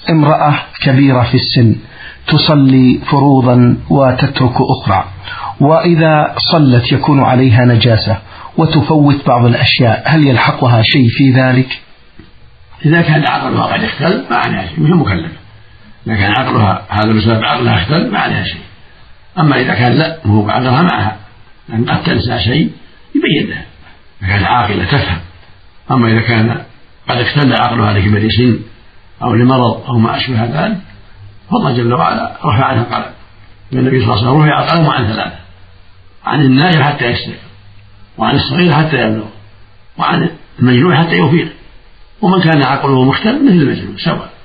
امرأة كبيرة في السن تصلي فروضا وتترك أخرى، وإذا صلت يكون عليها نجاسة وتفوت بعض الأشياء، هل يلحقها شيء في ذلك؟ إذا كان عقلها قد اختل ما عليها شيء، مش مكلفة. إذا كان عقلها هذا بسبب عقلها اختل ما عليها شيء. أما إذا كان لا مو بعقلها معها، لأن قد تنسى شيء يبين لها إذا كانت عاقلة تفهم. أما إذا كان قد اختل عقلها لكبر سن أو لمرض أو ما أشبه ذلك، فالله جل وعلا رفع عنها القلم. النبي صلى الله عليه وسلم رفع القلم عن ثلاثة: عن النائم حتى يستيقظ، وعن الصغير حتى يبلغ، وعن المجنون حتى يفيق. ومن كان عقله مختل مثل المجنون سواء.